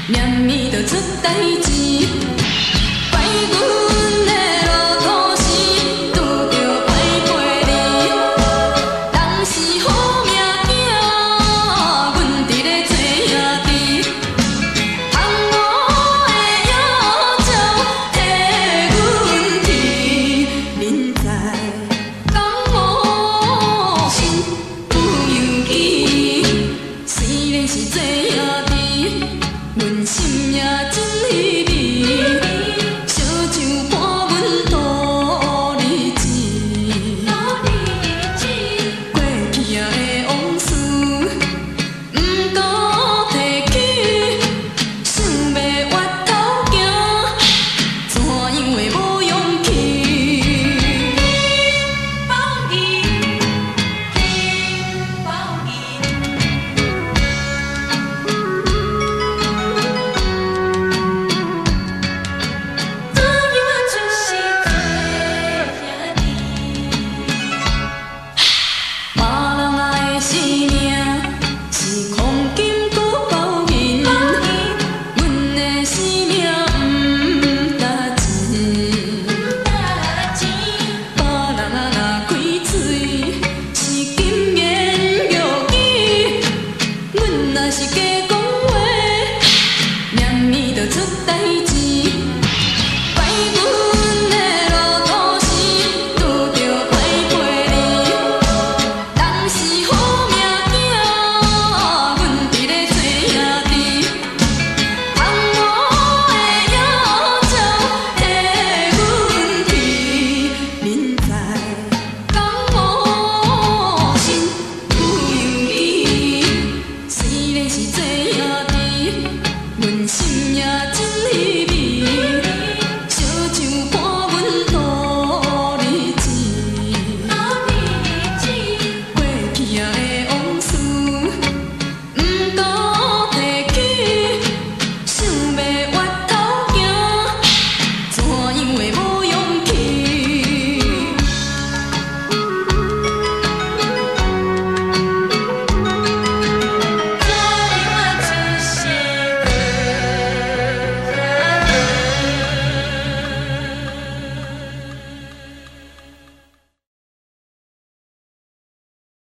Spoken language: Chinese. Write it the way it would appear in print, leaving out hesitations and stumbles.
念咪就出代志，怪阮的路途时拄着歹陪你，人是好命囝，阮伫咧做兄弟，窗外的野鸟替阮啼，恁知讲我心有勇气，虽然是做兄弟。 阮心也真稀微，烧酒伴阮度日子，过去的往事，毋过提起，想要越头行，怎样会无勇气？报应，报应。 是假讲话，念咪就出代志，怪阮的路途时拄着歹陪你，人是好命囝，阮伫咧做兄弟，窗外的野鸟替阮啼，恁知讲我心有勇气。 是做兄弟，阮心也真。